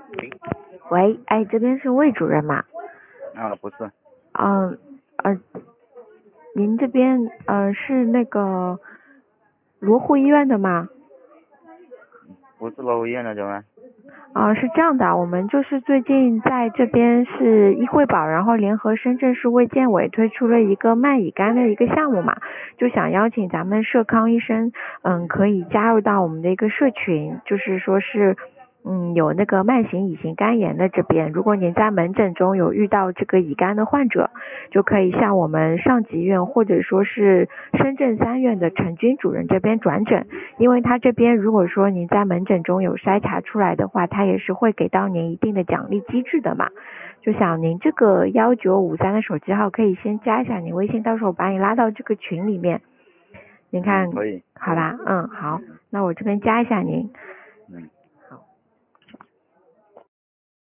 喂，哎，这边是魏主任吗？ 不是。 嗯，您这边是那个罗湖医院的吗？ 不是罗湖医院的怎么？ 是这样的，我们就是最近在这边是医惠保，然后联合深圳市卫健委推出了一个慢乙肝的一个项目嘛，就想邀请咱们社康医生，可以加入到我们的一个社群，就是说是。有那个慢性乙型肝炎的这边，如果您在门诊中有遇到这个乙肝的患者，就可以向我们上级院或者说是深圳3院的陈军主任这边转诊，因为他这边如果说您在门诊中有筛查出来的话，他也是会给到您一定的奖励机制的嘛。就想您这个1953的手机号可以先加一下您微信，到时候把你拉到这个群里面。您看， 可以。 好吧，好，那我这边加一下您。